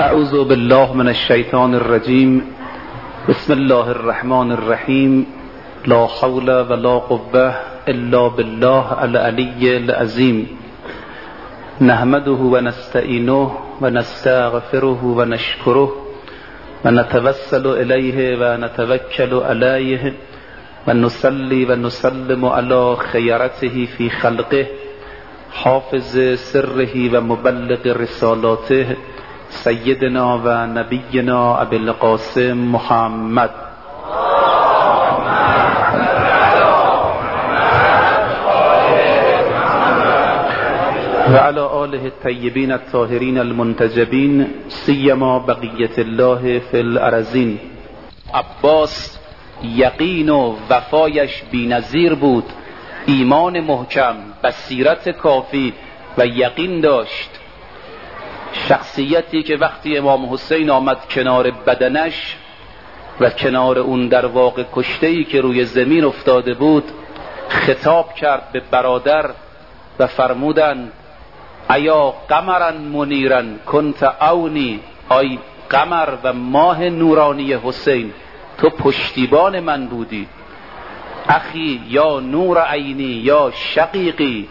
اعوذ بالله من الشیطان الرجیم. بسم الله الرحمن الرحیم. لا حول ولا قوة الا بالله العلی العظیم. نحمده و نستعینه و نستغفره و نشکره و نتوسل الیه و نتوکل علیه و نصلی و نسلم علی خیرته فی خلقه حافظ سره و مبلغ رسالاته سیدنا و نبینا ابی القاسم محمد و علی آله الطیبین الطاهرین المنتجبین سیما بقیت الله فی الارضین. عباس یقین و وفایش بی‌نظیر بود، ایمان محکم، بصیرت کافی و یقین داشت. شخصیتی که وقتی امام حسین آمد کنار بدنش و کنار اون در واقع کشته‌ای که روی زمین افتاده بود خطاب کرد به برادر و فرمودند ایا قمرا منیرا کنت اونی، آی قمر و ماه نورانی حسین تو پشتیبان من بودی. اخی یا نور عینی یا شقیقی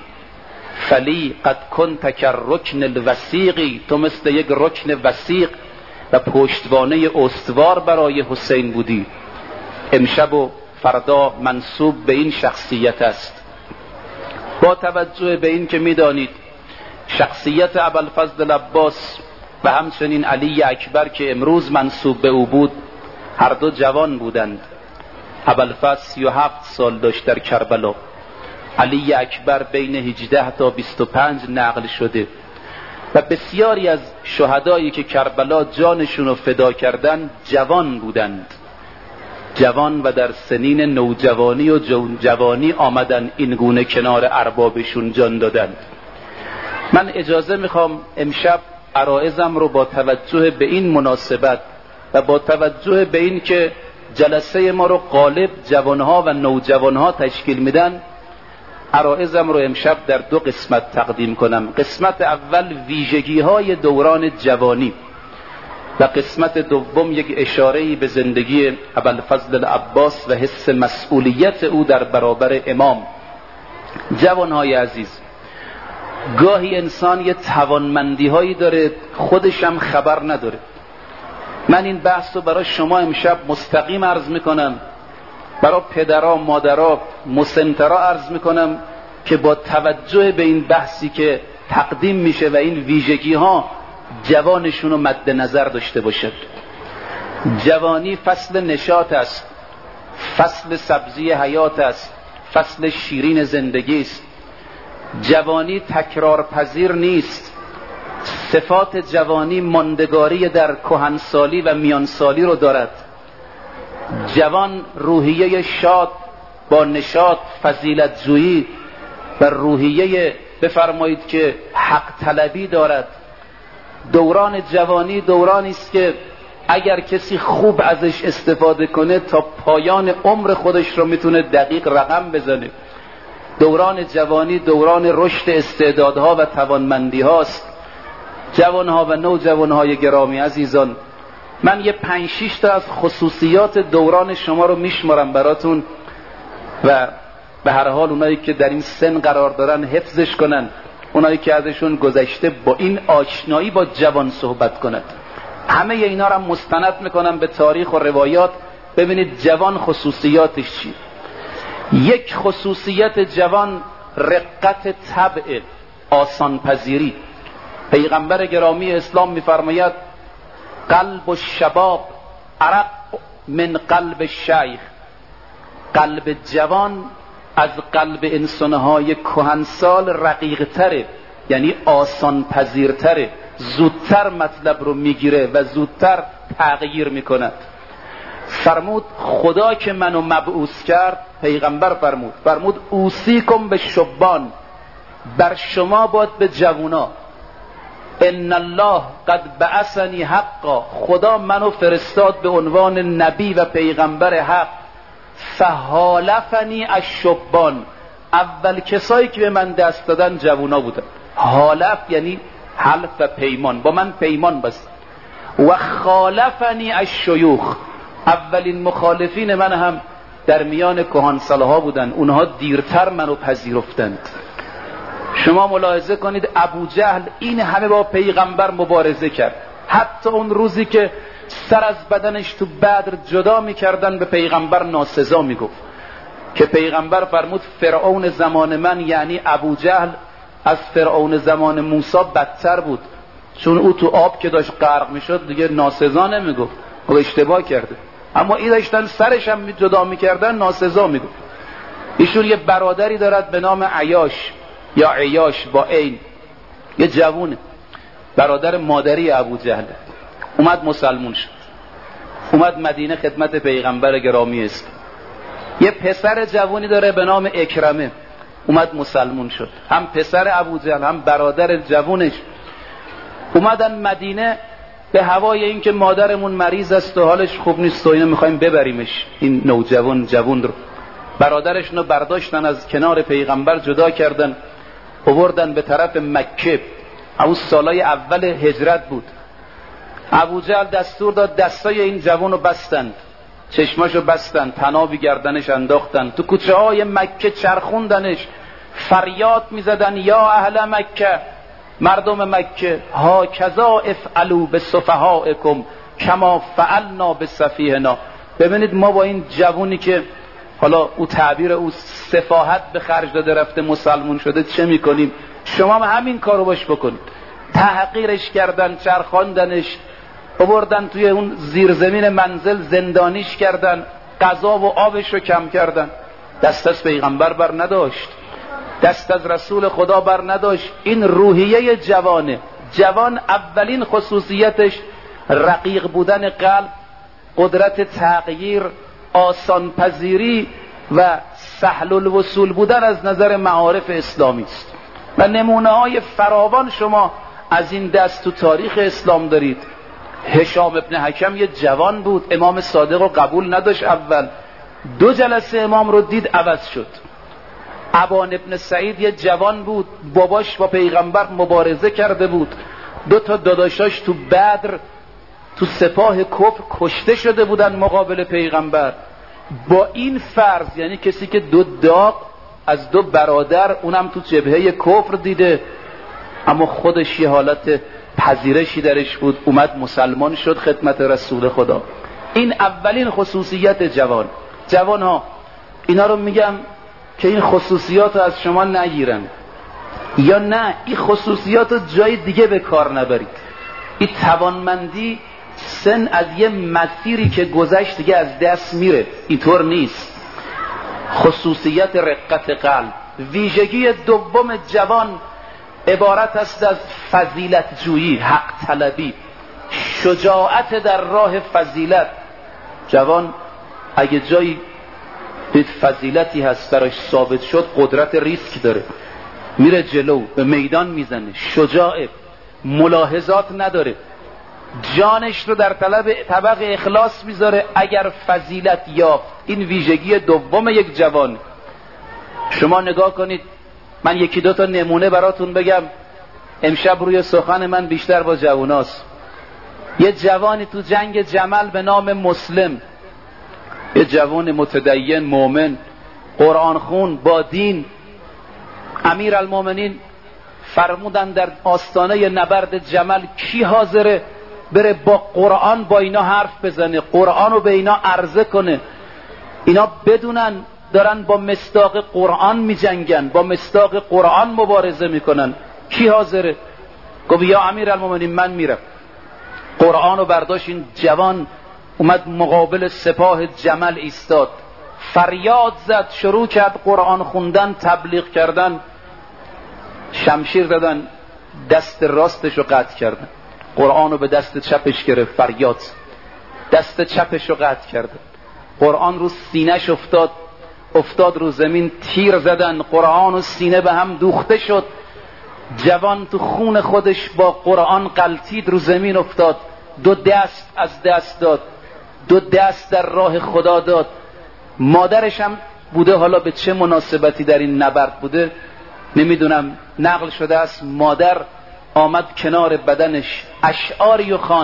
فلی قد کنت کررکن الوثیقی، تو مثل یک رکن وثیق و پشتوانه استوار برای حسین بودی. امشب و فردا منسوب به این شخصیت است. با توجه به این که میدانید شخصیت ابوالفضل العباس و همچنین علی اکبر که امروز منسوب به او بود هر دو جوان بودند. ابوالفضل 37 سال داشت در کربلا، علی اکبر بین 18 تا 25 نقل شده و بسیاری از شهدایی که کربلا جانشون رو فدا کردن جوان بودند، جوان و در سنین نوجوانی و جوانی آمدن این گونه کنار اربابشون جان دادند. من اجازه میخوام امشب عرایضم رو با توجه به این مناسبت و با توجه به این که جلسه ما رو غالب جوانها و نوجوانها تشکیل میدن، عرایضم رو امشب در دو قسمت تقدیم کنم. قسمت اول ویژگی های دوران جوانی و قسمت دوم یک اشاره‌ای به زندگی ابوالفضل العباس و حس مسئولیت او در برابر امام. جوانهای عزیز، گاهی انسان یه توانمندی هایی داره خودش هم خبر نداره. من این بحث رو برای شما امشب مستقیم عرض میکنم، برای پدرها مادرها مسنترها عرض میکنم که با توجه به این بحثی که تقدیم میشه و این ویژگی ها جوانشون رو مد نظر داشته باشد. جوانی فصل نشاط است، فصل سبزی حیات است، فصل شیرین زندگی است. جوانی تکرار پذیر نیست. صفات جوانی ماندگاری در کهنسالی و میانسالی رو دارد. جوان روحیه شاد با نشاط، فضیلت جویی و روحیه بفرمایید که حق طلبی دارد. دوران جوانی دورانی است که اگر کسی خوب ازش استفاده کنه تا پایان عمر خودش رو میتونه دقیق رقم بزنه. دوران جوانی دوران رشد استعدادها و توانمندی هاست. جوانها و نوجوانهای گرامی عزیزان، من یه 5-6 تا از خصوصیات دوران شما رو میشمارم براتون و به هر حال اونایی که در این سن قرار دارن حفظش کنن، اونایی که ازشون گذشته با این آشنایی با جوان صحبت کنند. همه اینا رو مستند میکنم به تاریخ و روایات. ببینید جوان خصوصیاتش چی. یک خصوصیت جوان رقت طبع، آسان پذیری. پیغمبر گرامی اسلام میفرماید قلب الشباب ارق من قلب الشیخ، قلب جوان از قلب انسانهای کهنسال رقیق‌تره، یعنی آسان پذیرتره، زودتر مطلب رو میگیره و زودتر تغییر میکند. فرمود خدا که منو مبعوث کرد، پیغمبر فرمود اوصیکم به شبان، بر شما باد به جوونا. ان الله قد بعثنی حقا، خدا منو فرستاد به عنوان نبی و پیغمبر حق. فحالفنی الشبان، اول کسایی که به من دست دادن جوونا بودن. حالف یعنی حلف و پیمان، با من پیمان بست. و خالفنی الشیوخ، اولین مخالفین من هم در میان کهنساله ها بودن، اونها دیرتر منو پذیرفتند. شما ملاحظه کنید ابو جهل این همه با پیغمبر مبارزه کرد، حتی اون روزی که سر از بدنش تو بدر جدا میکردن به پیغمبر ناسزا میگفت که پیغمبر فرمود فرعون زمان من یعنی ابو جهل از فرعون زمان موسی بدتر بود، چون او تو آب که داشت غرق میشد دیگه ناسزا نمیگفت، او اشتباه کرده، اما این داشتن سرش هم جدا میکردن ناسزا میگفت. ایشون یه برادری دارد به نام عیاش یا عیاش با عین، یه جوونه، برادر مادری ابو جهل، اومد مسلمون شد، اومد مدینه خدمت پیغمبر گرامی است. یه پسر جوانی داره به نام اکرمه، اومد مسلمون شد، هم پسر ابو جهل هم برادر جوونش. اومدن مدینه به هوای این که مادرمون مریض است و حالش خوب نیست و اینو میخوایم ببریمش، این جوون رو. برادرشون رو برداشتن از کنار پیغمبر جدا کردن، آوردن به طرف مکه. اون سالای اول هجرت بود. ابو جهل دستور داد دستای این جوان رو بستند، چشماشو بستن، طنابی گردنش انداختن، تو کوچه های مکه چرخوندنش، فریاد میزدن یا اهل مکه، مردم مکه، ها کذا افعلوا بسفهائکم کما فعلنا بسفیهنا. ببینید ما با این جوونی که حالا او تعبیر او سفاهت به خرج داده رفته مسلمون شده چه میکنیم؟ شما هم همین کارو باش بکنید. تحقیرش کردن، چرخاندنش، آوردن توی اون زیرزمین منزل زندانیش کردن، غذا و آبش رو کم کردن. دست از پیغمبر بر نداشت، دست از رسول خدا بر نداشت. این روحیه جوانه. جوان اولین خصوصیتش رقیق بودن قلب، قدرت تغییر، آسان پذیری و سهل الوصول بودن از نظر معارف اسلامی است. و نمونه های فراوان شما از این دست تو تاریخ اسلام دارید. هشام ابن حکم یه جوان بود، امام صادق رو قبول نداشت، اول 2 جلسه امام رو دید عوض شد. ابان ابن سعید یه جوان بود، باباش با پیغمبر مبارزه کرده بود، 2 تا داداشاش تو بدر تو سپاه کفر کشته شده بودن مقابل پیغمبر. با این فرض، یعنی کسی که 2 داغ از 2 برادر، اونم تو جبهه کفر دیده، اما خودش یه حالت پذیرشی درش بود، اومد مسلمان شد خدمت رسول خدا. این اولین خصوصیت جوان ها. اینا رو میگم که این خصوصیات رو از شما نگیرن، یا نه این خصوصیات رو جای دیگه به کار نبرید. این توانمندی سن از یه مسیری که گذشت دیگه از دست میره، اینطور نیست. خصوصیت رقت قلب. ویژگی دوم جوان عبارت است از فضیلت جویی، حق طلبی، شجاعت در راه فضیلت. جوان اگه جایی به فضیلتی هست براش ثابت شد، قدرت ریسک داره، میره جلو، به میدان میزنه، شجاعه، ملاحظات نداره، جانش رو در طبق اخلاص میذاره اگر فضیلت یافت. این ویژگی دوم یک جوان. شما نگاه کنید، من 1-2 تا نمونه براتون بگم. امشب روی سخن من بیشتر با جواناست. یه جوانی تو جنگ جمل به نام مسلم، یه جوان متدین، مؤمن، قرآن خون، با دین. امیرالمومنین فرمودن در آستانه نبرد جمل کی حاضره بره با قرآن با اینا حرف بزنه، قرآن رو به اینا عرضه کنه، اینا بدونن دارن با مصداق قرآن می جنگن، با مصداق قرآن مبارزه میکنن. کی حاضره؟ گفت یا امیرالمومنین من میرم. قرآن رو برداشت، این جوان اومد مقابل سپاه جمل ایستاد، فریاد زد، شروع کرد قرآن خوندن، تبلیغ کردن. شمشیر زدن، دست راستش رو قطع کردن، قرآن رو به دست چپش گرفت، فریاد، دست چپش رو قطع کردن، قرآن رو سینهش افتاد رو زمین، تیر زدن، قرآن و سینه به هم دوخته شد. جوان تو خون خودش با قرآن غلتید، رو زمین افتاد، 2 دست از دست داد، 2 دست در راه خدا داد. مادرش هم بوده، حالا به چه مناسبتی در این نبرد بوده نمیدونم، نقل شده است مادر آمد کنار بدنش، اشعاری خواند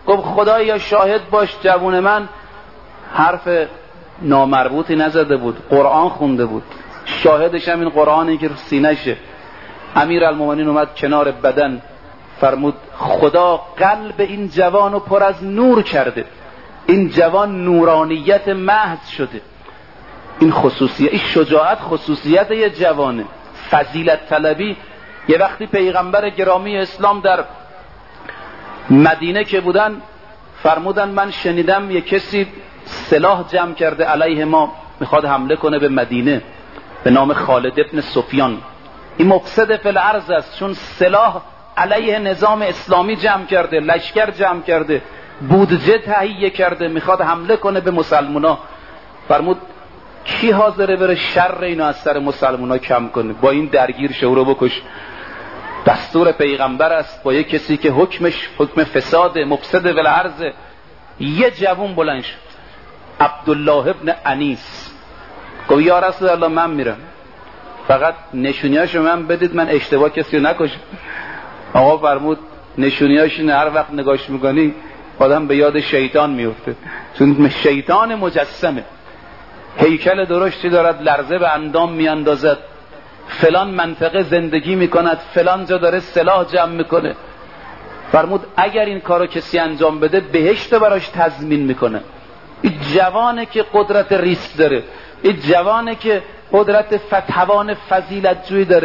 گفت خدایا شاهد باش جوون من حرف نامربوطی نزده بود، قرآن خونده بود، شاهدش هم این قرآنی که رو سینشه. امیرالمومنین اومد کنار بدن فرمود خدا قلب این جوانو پر از نور کرده، این جوان نورانیت محض شده. این خصوصیت، این شجاعت خصوصیت یه جوانه. فضیلت طلبی. یه وقتی پیغمبر گرامی اسلام در مدینه که بودن فرمودن من شنیدم یه کسی سلاح جمع کرده علیه ما، میخواد حمله کنه به مدینه، به نام خالد ابن سفیان. این مفسد فی الارض است، چون سلاح علیه نظام اسلامی جمع کرده، لشکر جمع کرده، بودجه تهیه کرده، میخواد حمله کنه به مسلمونا. فرمود کی حاضره بره شر اینو از سر مسلمونا کم کنه؟ با این درگیر شو رو بکش. دستور پیغمبر است با یک کسی که حکمش حکم فساد، مفسد فی الارض. یه جوون بلند شد، عبدالله ابن انیس، گفت یا رسول الله من میرم، فقط نشونیاشو من بدید، من اشتباه کسی رو نکشم. آقا فرمود نشونیاشو هر وقت نگاش میکنی آدم به یاد شیطان میفته، چون شیطان مجسمه، هیکل درشتی دارد، لرزه به اندام میاندازد، فلان منطقه زندگی میکند، فلان جا داره سلاح جمع میکنه. فرمود اگر این کارو کسی انجام بده بهشت براش تضمین میکنه. این جوانه که قدرت ریسک داره، این جوانه که قدرت توان فضیلت جویی داره،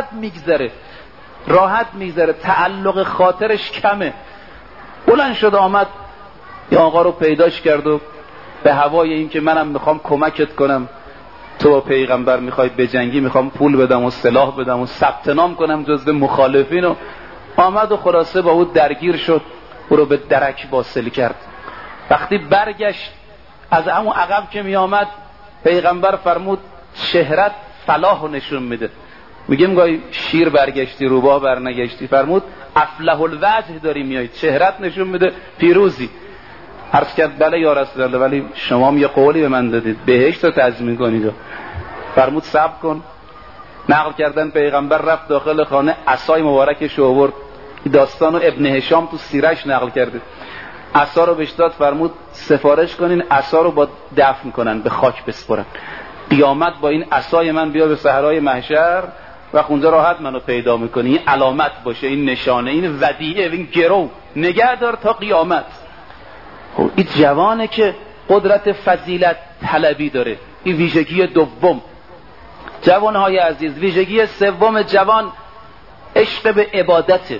راحت میگذره، تعلق خاطرش کمه. بلند شد آمد یه آقا رو پیداش کرد و به هوای این که منم میخوام کمکت کنم، تو با پیغمبر میخوای بجنگی، میخوام پول بدم و سلاح بدم و ثبت نام کنم جزو مخالفین، و آمد و خلاصه با او درگیر شد، او رو به درک واصل کرد. وقتی برگشت از همون عقب که می آمد پیغمبر فرمود چهرت فلاح نشون میده. میگم گاهی شیر برگشتی روباه برنگشتی، فرمود افلح الوجه داری میای، چهرت نشون میده پیروزی. عرض کرد بله یا رسول الله، ولی شما هم یه قولی به من دادید بهشت رو تضمین کنید. فرمود صبر کن. نقل کردن پیغمبر رفت داخل خانه، عصای مبارکش رو آورد. داستانو ابن هشام تو سیرش نقل کرده. عصا رو بهش داد، فرمود سفارش کنین عصا رو با دفن کنن، به خاک بسپرن، قیامت با این عصای من بیا به صحرای محشر و اونجا راحت منو پیدا میکنی. این علامت باشه، این نشانه، این ودیعه، این گرو نگه دار تا قیامت. این جوانه که قدرت فضیلت طلبی داره. این ویژگی دوم. جوانهای عزیز، ویژگی سوم جوان عشق به عبادته.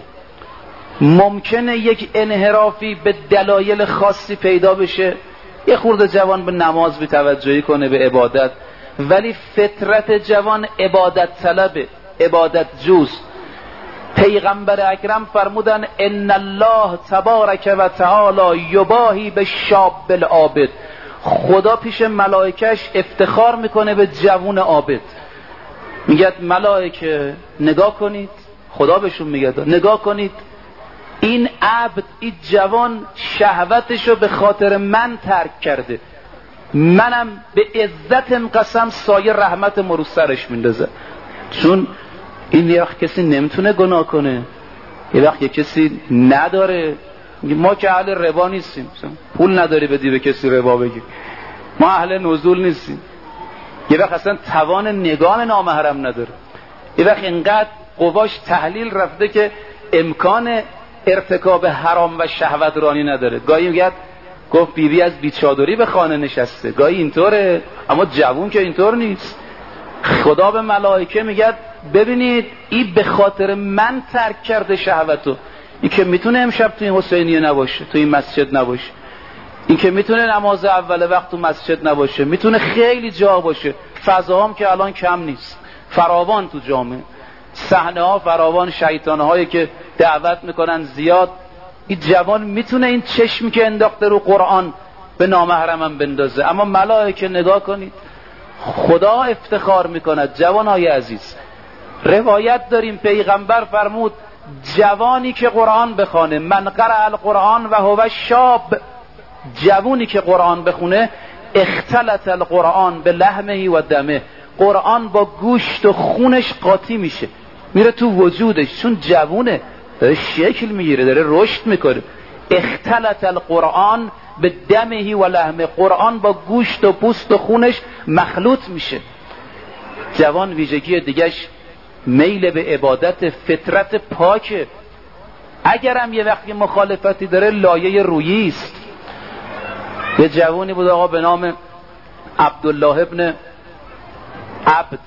ممکنه یک انحرافی به دلایل خاصی پیدا بشه، یه خورده جوان به نماز بی‌توجهی کنه، به عبادت، ولی فطرت جوان عبادت طلبه، عبادت جوز. پیغمبر اکرم فرمودن ان الله تبارک و تعالی یباهی بالشاب العابد. خدا پیش ملائکش افتخار میکنه به جوون عابد. میگه ملائکه نگاه کنید، خدا بهشون میگه نگاه کنید، این عبد، این جوان شهوتشو به خاطر من ترک کرده، منم به عزت قسم سایه رحمت رو سرش میندازه. چون این یه وقت کسی نمیتونه گناه کنه، یه وقت یه کسی نداره. ما که اهل ربا نیستیم، پول نداری بدی به کسی ربا بگی، ما اهل نزول نیستیم. یه وقت اصلا توان نگاه نامحرم نداره، یه وقت اینقدر قواش تحلیل رفته که امکان ارتکاب حرام و شهوت رانی نداره. گاهی میگه گفت بیبی از بیچادری به خانه نشسته، گاهی اینطوره، اما جوون که اینطور نیست. خدا به ملائکه میگه ببینید این به خاطر من ترک کرده شهوتو. این که میتونه امشب تو این حسینیه نباشه، تو این مسجد نباشه، این که میتونه نماز اول وقت تو مسجد نباشه، میتونه خیلی جا باشه. فضاهام که الان کم نیست، فراوان تو جامعه، صحنه ها فراوان، شیطانه هایی که دعوت میکنن زیاد. این جوان میتونه این چشمی که انداخته رو قرآن به نامحرمم بندازه. اما ملائکه نگاه کنید، خدا افتخار میکند. جوانهای عزیز، روایت داریم پیغمبر فرمود جوانی که قرآن بخونه، من قرأ القرآن و هو شاب، جوانی که قرآن بخونه، اختلط القرآن به لحمه و دمه، قرآن با گوشت و خونش قاطی میشه، میره تو وجودش، چون جوونه، داره شکل میگیره، داره رشد میکنه. اختلط القرآن به دمه و لحمه، قرآن با گوشت و پوست و خونش مخلوط میشه. جوان ویژگی دیگهش میل به عبادت، فطرت پاکه. اگرم یه وقتی مخالفتی داره لایه رویی است. یه جوانی بود آقا به نام عبدالله ابن عبد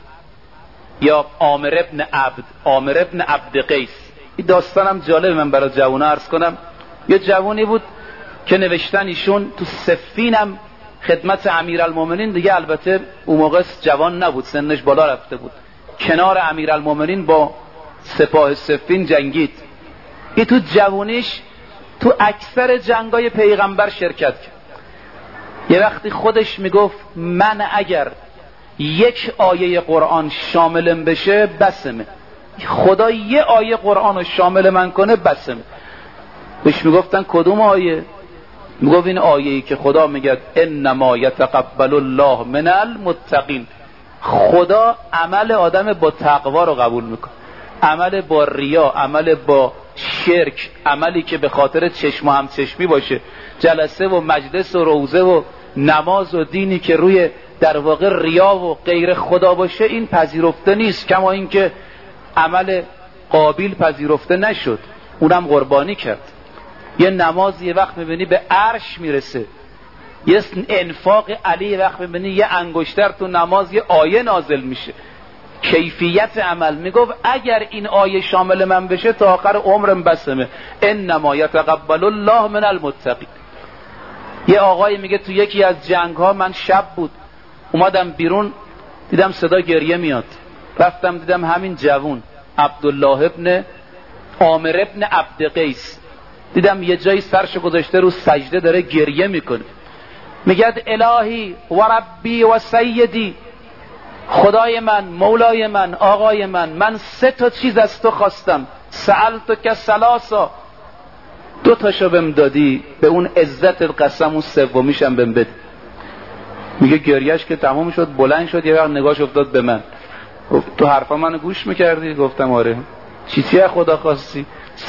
یا عامر ابن عبد، عامر ابن عبد قیس. این داستانم جالب من برای جوانا عرض کنم. یه جوانی بود که نوشتن ایشون تو صفینم خدمت امیرالمومنین، دیگه البته اون موقع جوان نبود، سنش بالا رفته بود، کنار امیرالمومنین با سپاه صفین جنگید. این تو جوانیش تو اکثر جنگای پیغمبر شرکت کرد. یه وقتی خودش میگفت من اگر یک آیه قرآن شاملم بشه بسمه، خدا یه آیه قرآن رو شامل من کنه بسمه. بهش میگفتن کدوم آیه؟ میگفت این آیه‌ای که خدا میگه انما یتقبل الله من المتقین، خدا عمل آدم با تقوا رو قبول میکنه. عمل با ریا، عمل با شرک، عملی که به خاطر چشم و همچشمی باشه، جلسه و مجلس و روزه و نماز و دینی که روی در واقع ریا و غیر خدا باشه، این پذیرفته نیست. کما اینکه عمل قابیل پذیرفته نشد، اونم قربانی کرد. یه نماز یه وقت میبینی به عرش میرسه، یه انفاق علی یه وقت میبینی یه انگشتر تو نماز یه آیه نازل میشه. کیفیت عمل میگفت اگر این آیه شامل من بشه تا آخر عمرم بسمه، انما یتقبل الله من المتقین. یه آقایی میگه تو یکی از جنگ ها من شب بود اومدم بیرون دیدم صدا گریه میاد، رفتم دیدم همین جوون عبدالله ابن عامر ابن عبد قیس، دیدم یه جایی سرش گذاشته رو سجده داره گریه میکنه. میگه الهی و ربی و سیدی، خدای من، مولای من، آقای من 3 چیز از تو خواستم، سألتک ثلاثا، 2 تاشو بهم دادی، به اون عزت القسم اون 3میشم بهم بده. میگه گریهش که تمام شد بلند شد، یه وقت نگاهش افتاد به من، گفت تو حرفا منو گوش میکردی؟ گفتم آره. چی از خدا خواستی؟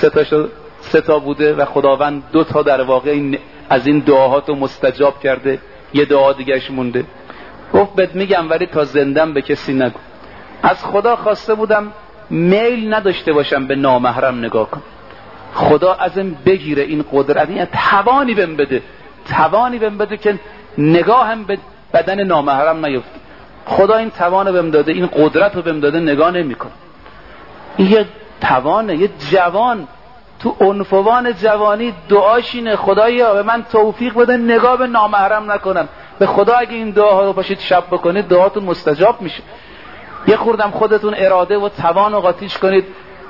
3 تا بوده و خداوند 2 تا در واقع از این دعاهاتو مستجاب کرده، یه دعا دیگهش مونده. گفت بهت میگم ولی تا زندم به کسی نگو. از خدا خواسته بودم میل نداشته باشم به نامحرم نگاه کنم، خدا ازم بگیره این قدرت، این توانی بهم بده، توانی بهم بده که نگاهم به بدن نامحرم نیفته. خدا این توانو بهم داده، این قدرت رو بهم داده، نگاه نمیکنه. این یه توانه. یه جوان تو عنفوان جوانی دعاش اینه خدایا به من توفیق بده نگاه به نامحرم نکنم. به خدا اگه این دعاها رو پاشید شب بکنید دعاتون مستجاب میشه. یه خوردم خودتون اراده و توان رو قاطیش کنید،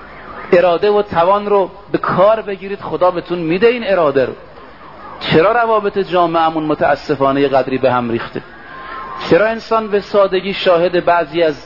اراده و توان رو به کار بگیرید، خدا بهتون میده این اراده رو. چرا روابط جامعهمون متاسفانه یه قدری به هم ریخته؟ چرا انسان به سادگی شاهد بعضی از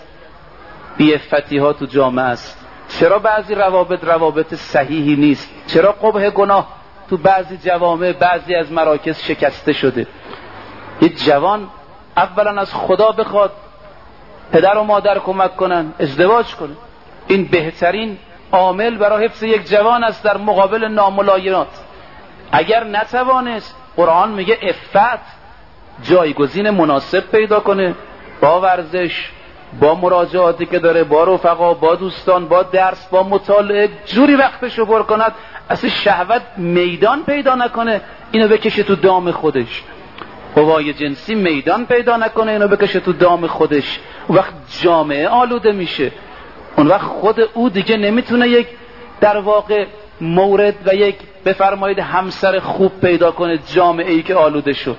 بی‌عفتی تو جامعه است؟ چرا بعضی روابط صحیحی نیست؟ چرا قبح گناه تو بعضی جوامع، بعضی از مراکز شکسته شده؟ یه جوان اولا از خدا بخواد پدر و مادر کمک کنن، ازدواج کنه. این بهترین عامل برای حفظ یک جوان است در مقابل ناملایمات. اگر نتوانست، قرآن میگه عفت، جایگزین مناسب پیدا کنه با ورزش، با مراجعاتی که داره، با رفقا، با دوستان، با درس، با مطالعه، جوری وقتشو پر کند اصلا شهوت میدان پیدا نکنه، اینو بکشه تو دام خودش. قوای جنسی میدان پیدا نکنه، اینو بکشه تو دام خودش. اون وقت جامعه آلوده میشه. اون وقت خود او دیگه نمیتونه یک در واقع مورد و یک بفرمایید همسر خوب پیدا کنه. جامعه ای که آلوده شد.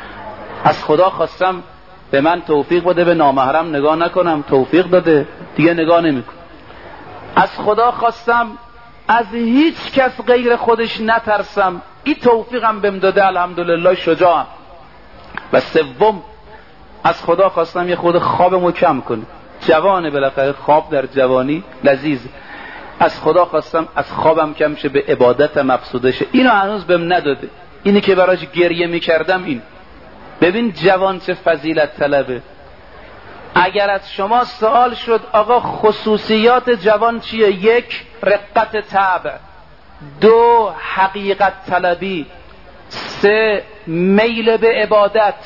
از خدا خواستم به من توفیق بده به نامحرم نگاه نکنم، توفیق داده، دیگه نگاه نمیکنم. از خدا خواستم از هیچ کس غیر خودش نترسم، این توفیقم بهم داده، الحمدلله شجاعم. و سوم از خدا خواستم یه خود خوابمو کم کنه. جوانه بالاخره، خواب در جوانی لذیذ. از خدا خواستم از خوابم کم شه، به عبادتم افزوده شه. اینو هنوز بهم نداده. اینی که براش گریه میکردم این. ببین جوان چه فضیلت طلبه. اگر از شما سوال شد آقا خصوصیات جوان چیه؟ 1 رقت طبع، 2 حقیقت طلبی، 3 میل به عبادت،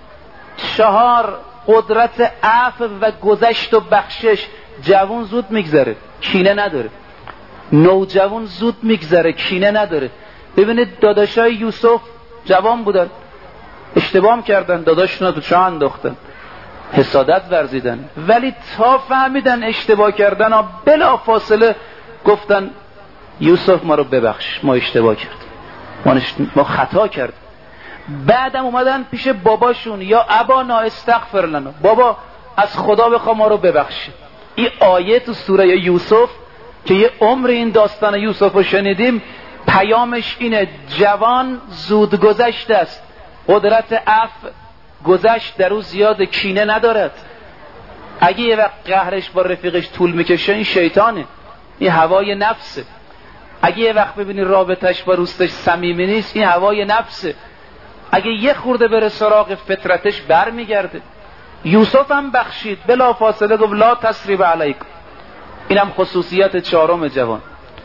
4 قدرت عفو و گذشت و بخشش. جوان زود میگذره، کینه نداره. نوجوان زود میگذره، کینه نداره. ببینید داداشای یوسف جوان بودن، اشتباه کردن، داداشون رو تو چاه انداختن، حسادت ورزیدن، ولی تا فهمیدن اشتباه کردن ها بلا فاصله گفتن یوسف ما رو ببخش، ما اشتباه کردیم، ما خطا کردیم. بعدم اومدن پیش باباشون، یا ابانا استغفر لنا، بابا از خدا بخوا ما رو ببخش. این آیه تو سوره یوسف که یه عمر این داستان یوسف رو شنیدیم، پیامش اینه جوان زود گذشته است، قدرت عفو گذشت در او زیاد، کینه ندارد. اگه یه وقت قهرش با رفیقش طول میکشه این شیطانه، این هوای نفسه. اگه یه وقت ببینی رابطش با روستش صمیمی نیست این هوای نفسه. اگه یه خورده بره سراغ فطرتش برمیگرده. یوسف هم بخشید، بلا فاصله گفت لا تسریب علیکم. اینم خصوصیت 4 جوان.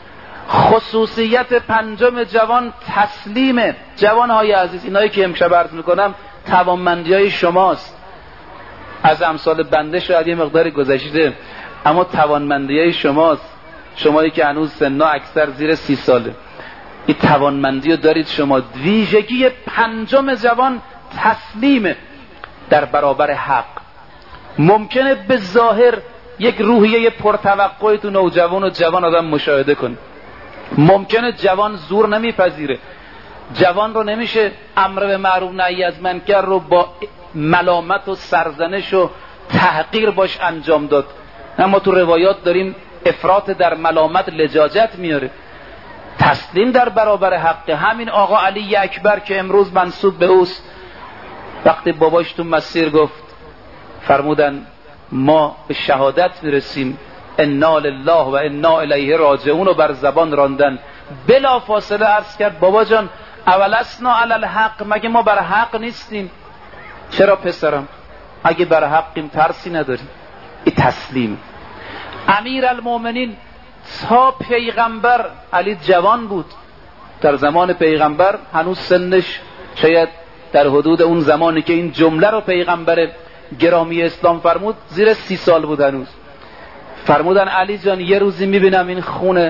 خصوصیت 5 جوان تسلیمه. جوانهای عزیز، اینایی که امشب عرض میکنم توانمندی های شماست. از امثال بنده شاید یه مقداری گذشته، اما توانمندی های شماست. شمایی که هنوز سن‌ها اکثر زیر 30 ساله، این توانمندی رو دارید شما. ویژگی 5 جوان تسلیمه در برابر حق. ممکنه به ظاهر یک روحیه پرتوقعی تو نوجوان و جوان آدم مشاهده کنه. ممکنه جوان زور نمیپذیره، جوان رو نمیشه امر به معروف نهی از منکر رو با ملامت و سرزنش و تحقیر باش انجام داد. اما تو روایات داریم افراط در ملامت لجاجت میاره. تسلیم در برابر حق. همین آقا علی اکبر که امروز منسوب به اوست، وقتی باباش تو مسیر گفت، فرمودن ما به شهادت میرسیم، انا لله و انا الیه راجعون، و بر زبان راندن. بلا فاصله عرض کرد بابا جان اولسنا علی الحق، مگه ما بر حق نیستیم؟ چرا پسرم؟ اگه بر حقیم ترسی نداریم. این تسلیم. امیرالمومنین تا پیغمبر، علی جوان بود در زمان پیغمبر، هنوز سنش شاید در حدود اون زمانی که این جمله رو پیغمبر گرامی اسلام فرمود زیر 30 سال بود هنوز. فرمودن علی جان یه روزی میبینم این خون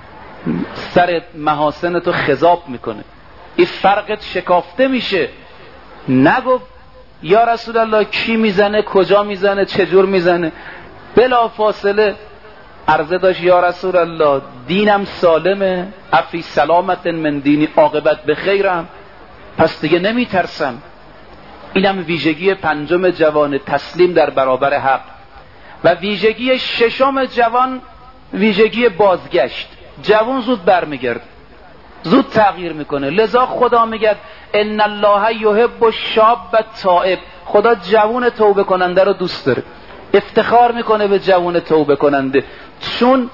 سر محاسن تو خضاب میکنه، این فرقت شکافته میشه. نگفت یا رسول الله کی میزنه، کجا میزنه، چجور میزنه. بلا فاصله عرضه داشت یا رسول الله دینم سالمه، افی سلامت من دینی، عاقبت به خیرم، پس دیگه نمیترسم. اینم ویژگی 5 جوان، تسلیم در برابر حق. و ویژگی 6 جوان، ویژگی بازگشت. جوان زود برمیگرد، زود تغییر میکنه. لذا خدا میگه ان الله یحب الشاب التائب، خدا جوان توبه کننده رو دوست داره، افتخار میکنه به جوان توبه کننده، چون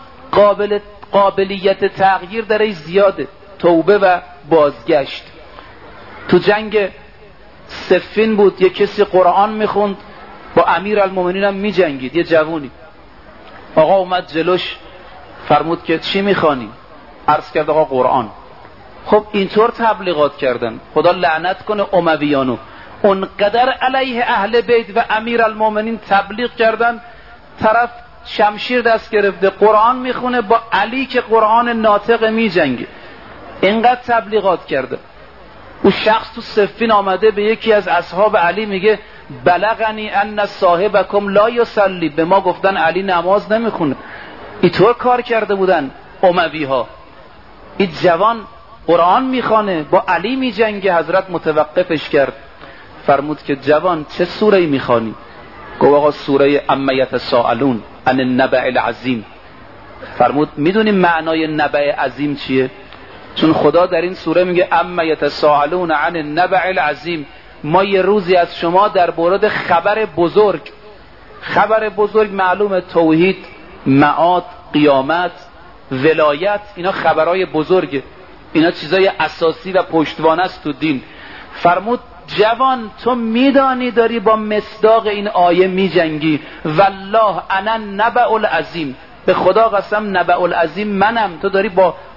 قابلیت تغییر درش زیاده، توبه و بازگشت. تو جنگ صفین بود، یه کسی قرآن میخوند، با امیرالمومنین هم میجنگید، یه جوونی. آقا اومد جلوش، فرمود که چی میخوانی؟ عرض کرد آقا قرآن. خب اینطور تبلیغات کردن، خدا لعنت کنه امویانو، اونقدر علیه اهل بیت و امیرالمومنین تبلیغ کردن، طرف شمشیر دست گرفته قرآن میخونه، با علی که قرآن ناطق میجنگه. اینقدر تبلیغات کرده. اون شخص تو صفین آمده به یکی از اصحاب علی میگه بلغنی ان صاحبکم لا یصلی، به ما گفتن علی نماز نمیخونه. اینطور کار کرده بودن اموی ها. این جوان قرآن میخوانه، با علی میجنگه. حضرت متوقفش کرد، فرمود که جوان چه سوره میخوانی؟ گفت آقا سوره اما یتساءلون عن النبأ العظیم. فرمود میدونی معنای نبأ عظیم چیه؟ چون خدا در این سوره میگه اما یتساءلون عن النبأ العظیم، ما یه روزی از شما در مورد خبر بزرگ. خبر بزرگ معلومه، توحید، معاد، قیامت، ولایت، اینا خبرهای بزرگه، اینا چیزای اساسی و پشتوانه است تو دین. فرمود جوان تو میدانی داری با مصداق این آیه میجنگی، والله انا النبأ العظیم، به خدا قسم نبأ العظیم منم، تو داری با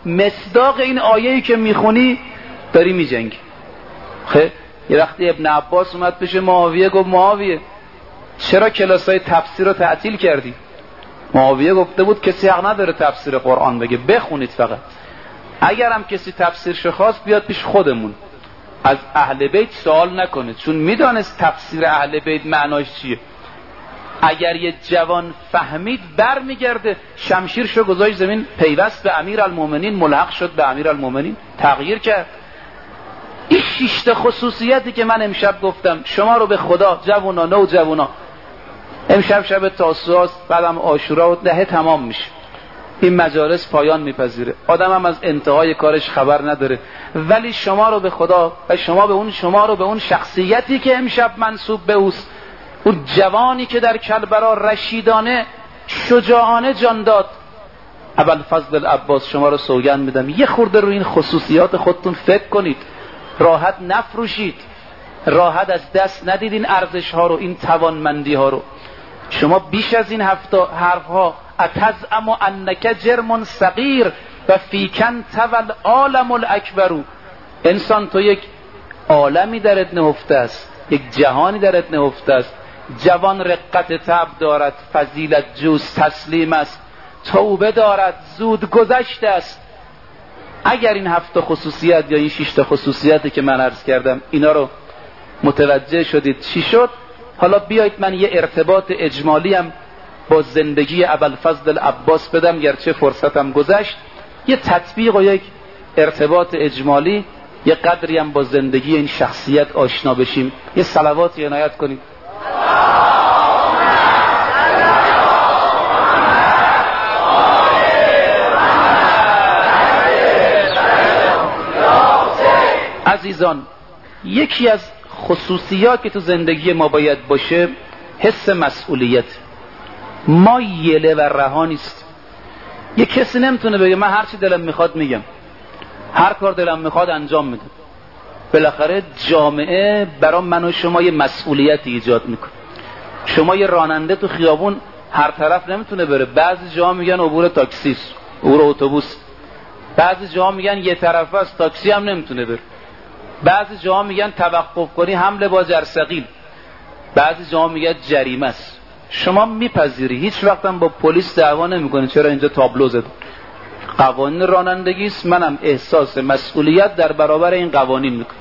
مصداق این آیه‌ای که میخونی داری میجنگی. خب یه وقتی ابن عباس اومد پیش معاویه گفت معاویه چرا کلاسای تفسیر رو تعطیل کردی؟ معاویه گفته بود کسی حق نداره تفسیر قرآن بگه، بخونید فقط. اگر هم کسی تفسیرشو خواست بیاد پیش خودمون، از اهل بیت سوال نکنه، چون میدانست تفسیر اهل بیت معناش چیه. اگر یه جوان فهمید برمیگرده، شمشیرشو گذاشت زمین، پیوست به امیرالمومنین، ملحق شد به امیرالمومنین، تغییر کرد. این 6 خصوصیتی که من امشب گفتم شما رو به خدا جوونا، نو جوونا، امشب شب تاسوعا است، بعدم عاشورا و دهه تمام میشه، این مجالس پایان میپذیره، آدم هم از انتهای کارش خبر نداره، ولی شما رو به خدا و شما رو به اون شخصیتی که امشب منسوب به اوست، اون جوانی که در کربلا رشیدانه شجاعانه جان داد، ابوالفضل العباس، شما رو سوگند میدم یه خورده رو این خصوصیات خودتون فکر کنید، راحت نفروشید، راحت از دست ندید این ارزش ها رو، این توانمندی ها رو. شما بیش از این حرف ها، اتزعم انک جرم صغیر و فیکن تول عالم الاکبر، انسان تو یک عالمی درت نهفته است، یک جهانی درت نهفته است. جوان رقت طبع دارد، فضیلت جوز تسلیم است، توبه دارد، زود گذشته است. اگر این 7 خصوصیت یا این 6 خصوصیتی که من عرض کردم اینا رو متوجه شدید چی شد، حالا بیایید من یه ارتباط اجمالی هم با زندگی ابوالفضل العباس بدم، گرچه فرصتم گذشت. یه تطبیق و یک ارتباط اجمالی، یه قدری هم با زندگی این شخصیت آشنا بشیم. یه صلواتی عنایت کنید. عزیزان، یکی از خصوصیات که تو زندگی ما باید باشه حس مسئولیت. ما یله و رها نیست. یک کسی نمیتونه بگه من هر چی دلم میخواد میگم، هر کار دلم میخواد انجام میدم. بالاخره جامعه برای من و شما یه مسئولیتی ایجاد میکنه. شما یه راننده تو خیابون هر طرف نمیتونه بره، بعضی جاها میگن عبور تاکسی است، عبور اتوبوس، بعضی جاها میگن یه طرفه است، تاکسی هم نمیتونه بره، بعضی جاها میگن توقف کنی حمله با جرثقیل، بعضی جاها میگن جریمه است. شما میپذیری، هیچ وقت هم با پلیس دعوا نمیکنی چرا اینجا تابلو زد. قوانین رانندگی است، منم احساس مسئولیت در برابر این قوانین میکنم.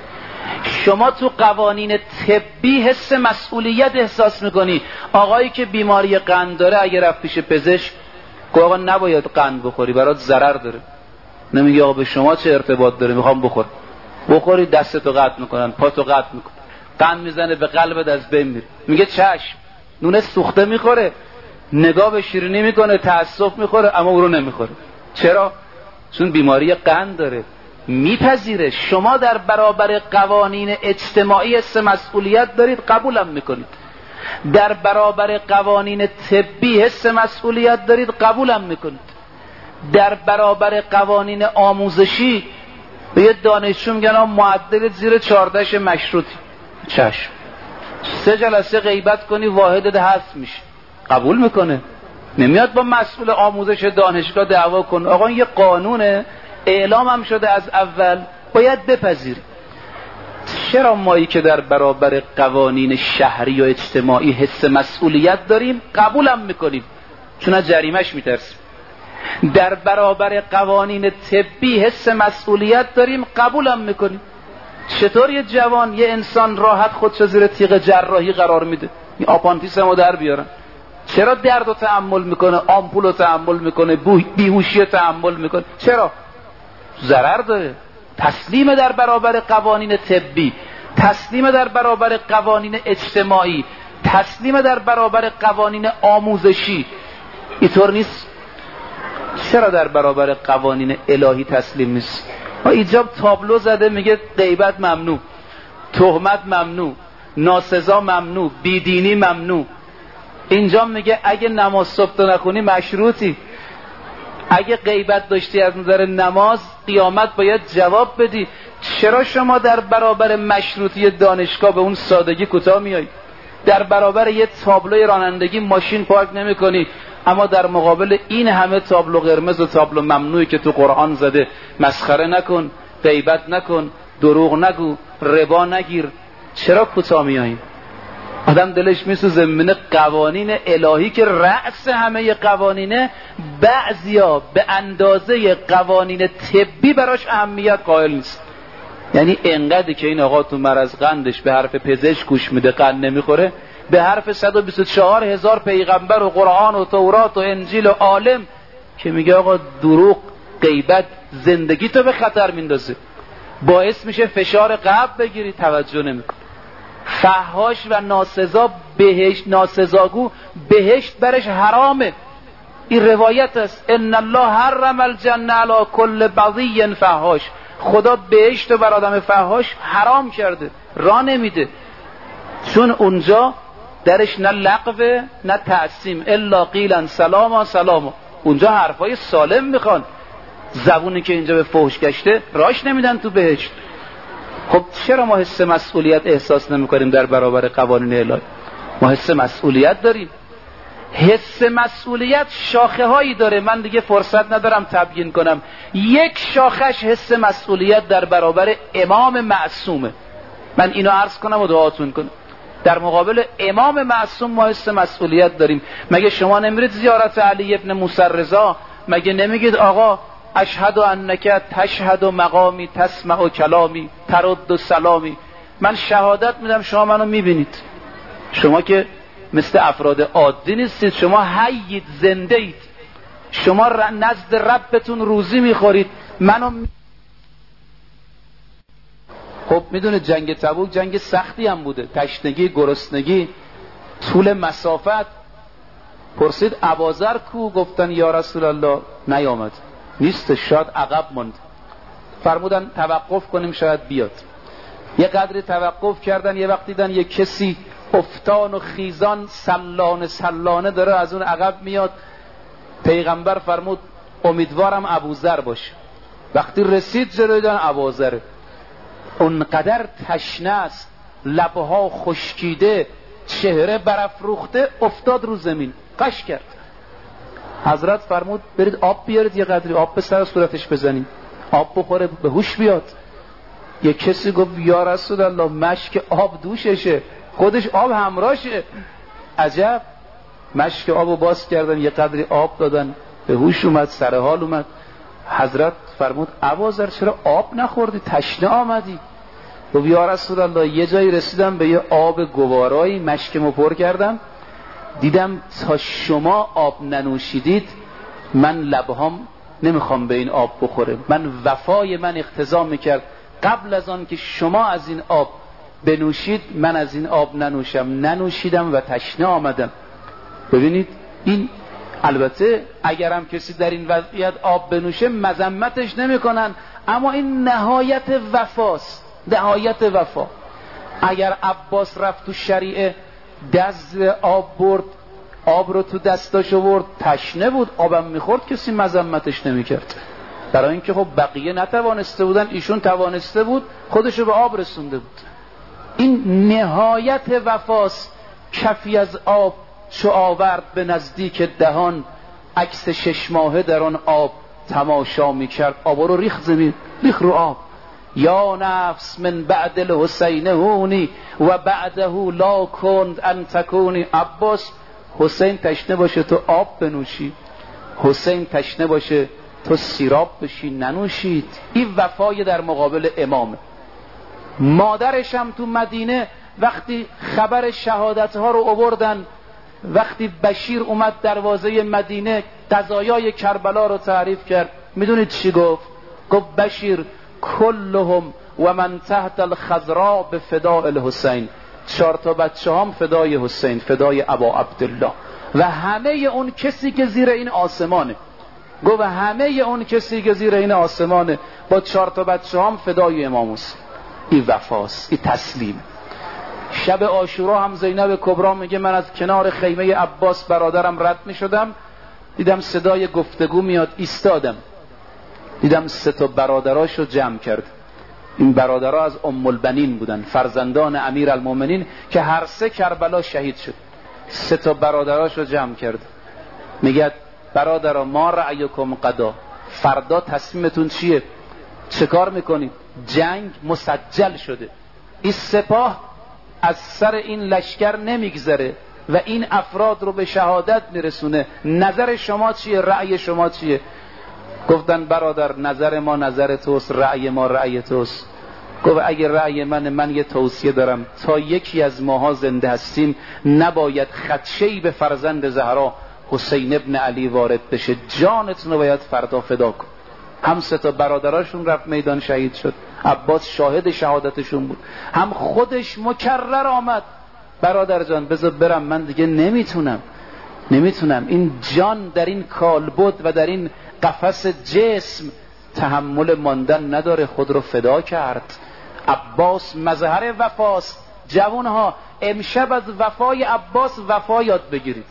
شما تو قوانین طبی حس مسئولیت احساس میکنی. آقایی که بیماری قند داره اگه رفت پیش پزشک گفت آقا نباید قند بخوری برات ضرر داره، نمیگه آقا به شما چه ارتباط داره، میخوام بخوری دستتو قطع میکنن، پاتو قطع میکنن، قند میزنه به قلبت از بین میره، میگه چشم. نون سوخته میخوره، نگاه به شیرینی میکنه، تأسف میخوره، اما او رو نمیخوره. چرا؟ چون بیماری قند داره. میپذیره. شما در برابر قوانین اجتماعی حس مسئولیت دارید، قبولم میکنید. در برابر قوانین طبی حس مسئولیت دارید، قبولم میکنید. در برابر قوانین آموزشی به یه دانشجو میگن معدل زیر 14 مشروطی، چشم. 3 جلسه غیبت کنی واحدت حذف میشه، قبول میکنه. نمیاد با مسئول آموزش دانشگاه دعوا کنه. آقا یه قانونه، اعلام هم شده از اول، باید بپذیری. چرا مایی که در برابر قوانین شهری و اجتماعی حس مسئولیت داریم قبولم میکنیم؟ چون از جریمش میترسیم. در برابر قوانین طبی حس مسئولیت داریم، قبولم میکنیم. چطور یه جوان، یه انسان راحت خودشو زیر تیغ جراحی قرار میده؟ این آپانتیسمو در بیارن. چرا درد رو تحمل میکنه، آمپول رو تحمل میکنه، بیهوشی رو تحمل میکنه؟ چرا؟ ضرر داره. تسلیم در برابر قوانین طبی، تسلیم در برابر قوانین اجتماعی، تسلیم در برابر قوانین آموزشی. اینطور نیست. چرا در برابر قوانین الهی تسلیم نیست؟ ایجاب تابلو زده میگه غیبت ممنوع، تهمت ممنوع، ناسزا ممنوع، بیدینی ممنوع. اینجا میگه اگه نماز صبح نخونی مشروطی. اگه غیبت داشتی از نظر نماز، قیامت باید جواب بدی. چرا شما در برابر مشروطی دانشگاه به اون سادگی کوتاه میای؟ در برابر یه تابلوی رانندگی ماشین پارک نمی کنی، اما در مقابل این همه تابلو قرمز و تابلو ممنوعی که تو قرآن زده، مسخره نکن، غیبت نکن، دروغ نگو، ربا نگیر، چرا کوتاه میاییم؟ آدم دلش میسوزه من قوانین الهی که رأس همه قوانینه، بعضیا به اندازه قوانین طبی براش اهمیت قائل نیست. یعنی انقدر که این آقا تو مرض قندش به حرف پزشک گوش میده قند نمیخوره، به حرف 124,000 پیغمبر و قرآن و تورات و انجیل و عالم که میگه آقا دروغ، غیبت زندگی تو به خطر میندازه، باعث میشه فشار قلب بگیری، توجه نمیکنه. فحاش و ناسزاگو بهشت برش حرامه. این روایت است، ان الله حرم الجنه علی کل بغی فحاش. خدا بهشت رو بر آدم فحاش حرام کرده، راه نمیده، چون اونجا درش نه لغوه نه تعصیم، الا قیلا سلاما سلاما. اونجا حرفای سالم میخوان، زبونی که اینجا به فحش گشته راش نمیدن تو بهشت. خب چرا ما حس مسئولیت احساس نمیکنیم در برابر قوانین الهی؟ ما حس مسئولیت داریم. حس مسئولیت شاخه هایی داره، من دیگه فرصت ندارم تبیین کنم. یک شاخش حس مسئولیت در برابر امام معصومه. من اینو عرض کنم و دعاتون کنم. در مقابل امام معصوم ما حس مسئولیت داریم. مگه شما نمیرید زیارت علی ابن موسی رضا؟ مگه نمیگید آقا اشهد انک تشهد مقامی تسمع کلامی ترد سلامی؟ من شهادت میدم شما منو میبینید. شما که مثل افراد عادی نیستید، شما حیید، زنده اید، شما نزد ربتون روزی میخورید، منو خب میدونید جنگ تبوک جنگ سختی هم بوده، تشنگی، گرسنگی، طول مسافت. پرسید ابوذر کو؟ گفتن یا رسول الله نیامد، نیست، شاید عقب ماند. فرمودن توقف کنیم شاید بیاد. یه قدری توقف کردن، یه وقت دیدن یه کسی افتان و خیزان سلانه داره از اون عقب میاد. پیغمبر فرمود امیدوارم ابوذر باشه. وقتی رسید جلوی دیدن ابوذر، اونقدر تشنه است، لبها خشکیده، چهره برافروخته، افتاد رو زمین، قش کرد. حضرت فرمود برید آب بیارید، یه قدری آب به سر صورتش بزنید، آب بخوره به هوش بیاد. یه کسی گفت یا رسول الله مشک آب دوششه، خودش آب همراهشه. عجب. مشک آبو باز کردن، یه قدری آب دادن، به هوش اومد، سر حال اومد. حضرت فرمود ابوذر چرا آب نخوردی؟ تشنه آمدی؟ گفت یا رسول الله یه جایی رسیدم به یه آب گوارایی، مشکمو پر کردم، دیدم تا شما آب ننوشیدید من لبهام نمیخوام به این آب بخوره. من وفای من اقتضا میکرد قبل از آن که شما از این آب بنوشید من از این آب ننوشیدم و تشنه آمدم. ببینید این، البته اگرم کسی در این وضعیت آب بنوشه مذمتش نمیکنن، اما این نهایت وفاست، نهایت وفا. اگر عباس رفت تو شریعه دست آب برد، آب رو تو دستاش برد، تشنه بود، آبم میخورد، کسی مذمتش نمیکرد. برای اینکه خب بقیه نتوانسته بودن، ایشون توانسته بود، خودشو به آب رسونده بود. این نهایت وفاست. کفی از آب چو آورد به نزدیک دهان، عکس 6 ماهه در آن آب تماشا میکرد. آب رو ریخ زمین، ریخ رو آب. یا نفس من بعد الحسین هونی و بعده لا کند ان تکونی. عباس حسین تشنه باشه تو آب بنوشی، حسین تشنه باشه تو سیراب بشی، ننوشید. این وفای در مقابل امامه. مادرش هم تو مدینه وقتی خبر شهادت ها رو آوردن، وقتی بشیر اومد دروازه مدینه قضایای کربلا رو تعریف کرد، میدونید چی گفت؟ گفت بشیر کلهم و من تحت الخضراء به فداء الحسین. 4 تا بچه هم فدای حسین، فدای ابا عبدالله، و همه اون کسی که زیر این آسمانه. گفت همه اون کسی که زیر این آسمانه با 4 تا بچه هم فدای امام حسین. این وفاست، این تسلیم. شب عاشورا هم زینب کبرا میگه من از کنار خیمه عباس برادرم رد میشدم، دیدم صدای گفتگو میاد، ایستادم، دیدم 3 تا برادراشو جمع کرد. این برادرها از ام البنین بودن، فرزندان امیر المومنین که هر 3 کربلا شهید شد. 3 تا برادراشو جمع کرد. میگه برادران ما رأیکم غدا، فردا تصمیمتون چیه؟ چه کار میکنید؟ جنگ مسجل شده، این سپاه از سر این لشکر نمیگذره و این افراد رو به شهادت میرسونه. نظر شما چیه؟ رأی شما چیه؟ گفتن برادر نظر ما نظر توست، رأی ما رأی توست. گفت اگه رأی من یه توصیه دارم، تا یکی از ماها زنده هستیم نباید خدشه‌ای به فرزند زهرا حسین ابن علی وارد بشه، جانتون رو باید فردا فدا کن. هم سه تا برادراشون رفت میدان شهید شد، عباس شاهد شهادتشون بود، هم خودش مکرر آمد برادر جان بذار برم، من دیگه نمیتونم این جان در این کالبد و در این قفس جسم تحمل ماندن نداره، خود رو فدا کرد. عباس مظهر وفاست. جوانها امشب از وفای عباس وفا یاد بگیرید،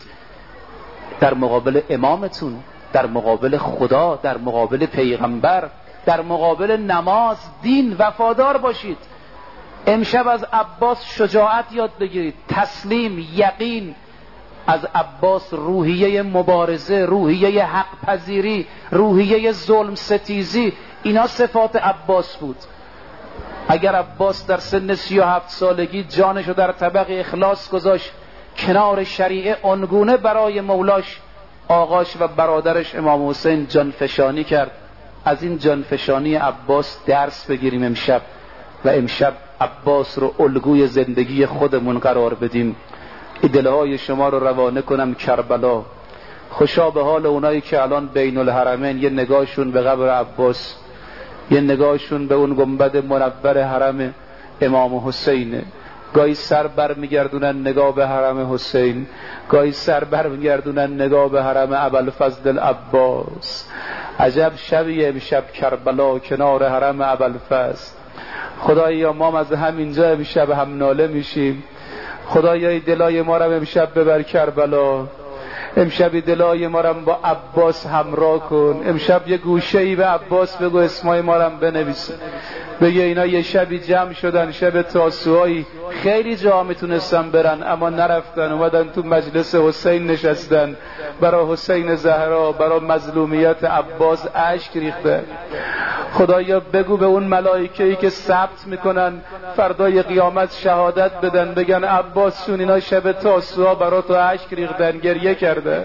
در مقابل امامتون، در مقابل خدا، در مقابل پیغمبر، در مقابل نماز دین وفادار باشید. امشب از عباس شجاعت یاد بگیرید، تسلیم، یقین. از عباس روحیه مبارزه، روحیه حق پذیری، روحیه ظلم ستیزی، اینا صفات عباس بود. اگر عباس در سن 37 سالگی جانشو در طبق اخلاص گذاشت کنار شریعه، آنگونه برای مولاش آقاش و برادرش امام حسین جانفشانی کرد. از این جانفشانی عباس درس بگیریم امشب، و امشب عباس رو الگوی زندگی خودمون قرار بدیم. دلهای شما رو روانه کنم کربلا. خوشا به حال اونایی که الان بین الحرمین، یه نگاهشون به قبر عباس، یه نگاهشون به اون گنبد منور حرم امام حسینه. گاهی سر بر میگردونن نگاه به حرم حسین، گاهی سر بر میگردونن نگاه به حرم ابوالفضل العباس. عجب شبیه امشب کربلا کنار حرم ابوالفضل. خدایا ما از همینجا امشب هم ناله میشیم. خدایا دلای ما رو امشب ببر کربلا، امشب دلای ما رو با عباس همراه کن. امشب یه گوشه‌ای به عباس بگو اسمای ما رو بنویسه، بگه اینا یه شبی جمع شدن، شب تاسوعایی، خیلی جا میتونستن برن اما نرفتن، اومدن تو مجلس حسین نشستن، برای حسین زهرا، برای مظلومیت عباس اشک ریختن. خدایا بگو به اون ملائکه‌ای که ثبت میکنن فردای قیامت شهادت بدن، بگن عباسشون اینا شب تاسوعا برای تو اشک ریختن، گریه کردن.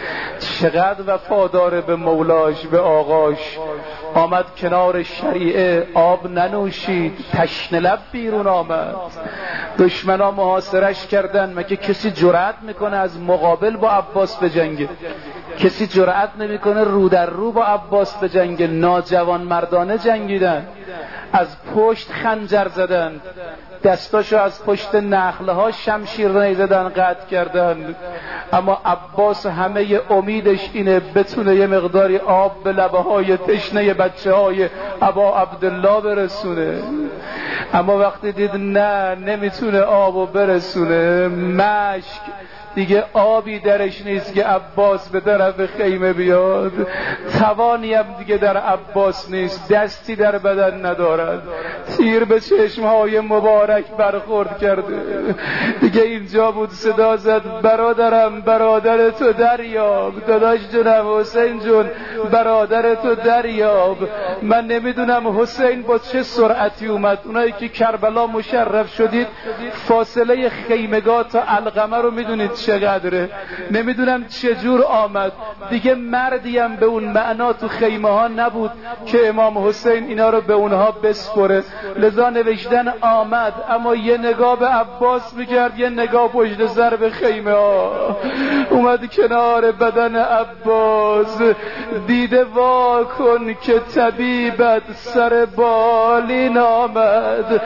چقدر وفادار به مولاش، به آقاش. آمد کنار شریعه، آب ننوشید، تشنه لب بیرون آمد. دشمنا محاصرش کردن، مگه کسی جرأت میکنه از مقابل با عباس بجنگه؟ کسی جرأت نمیکنه رو در رو با عباس بجنگه. ناجوان مردانه جنگیدن، از پشت خنجر زدن، دستاشو از پشت نخلها شمشیر نیزدن، قطع کردن. اما عباس همه امیدش اینه بتونه یه مقداری آب به لبه های تشنه بچه های ابا عبدالله برسونه. اما وقتی دید نه نمیتونه آبو برسونه، مشک دیگه آبی درش نیست که عباس به طرف خیمه بیاد، توانی هم دیگه در عباس نیست، دستی در بدن ندارد، تیر به چشمهای مبارک برخورد کرده. دیگه اینجا بود صدا زد برادرم، برادر تو دریاب. داداش جونم حسین جون، برادر تو دریاب. من نمیدونم حسین با چه سرعتی اومد. اونایی که کربلا مشرف شدید فاصله خیمگاه تا القمه رو میدونید چقدره، نمیدونم چجور آمد. دیگه مردی هم به اون معنا تو خیمه ها نبود که امام حسین اینا رو به اونها بسپره، لذا نوشتن آمد. اما یه نگاه به عباس میکرد، یه نگاه پشت سر به خیمه ها. اومد کنار بدن عباس، دیده وا کن که طبیبت سر بالین آمد.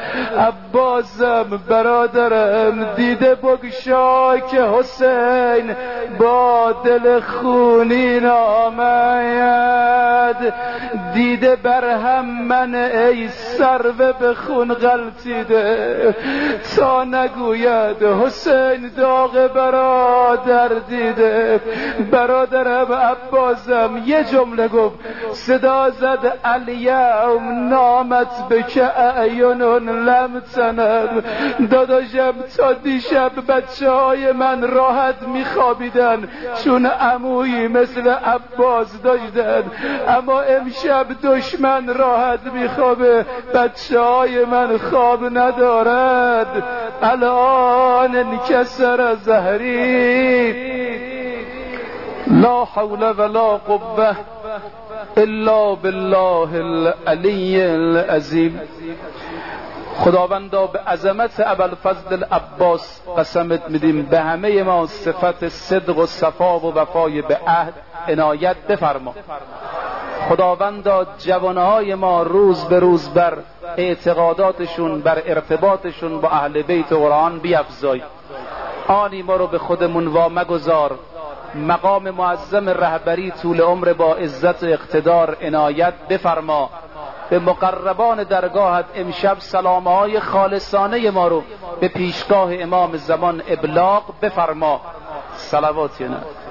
عباسم برادرم دیده بگشا که حسین با دل خونین آمد. دیده برهم من ای سرو به خون غلطیده، تا نگوید حسین داغ برادر دیده. برادرم عباسم یه جمله گفت، صدا زد الیوم نامت بک اعین لم تنم. داداشم تا دیشب بچه های من راحت میخوابیدن چون عمویی مثل عباس داشتن، اما امشب دشمن راحت میخوابه، بچه های من خواب ندارد. الان انکسر ظهری، لا حول ولا قوة الا بالله العلی العظیم. خداوندا به عظمت ابوالفضل عباس قسمت میدیم، به همه ما صفت صدق و صفا و وفای به عهد عنایت بفرما. خداوندا جوانهای ما روز به روز بر اعتقاداتشون، بر ارتباطشون با اهل بیت قرآن بیفزای. آنی ما رو به خودمون وامگذار، مقام معظم رهبری طول عمر با عزت و اقتدار عنایت بفرما. به مقربان درگاهت امشب سلامهای خالصانه ما رو به پیشگاه امام زمان ابلاغ بفرما. صلوات یا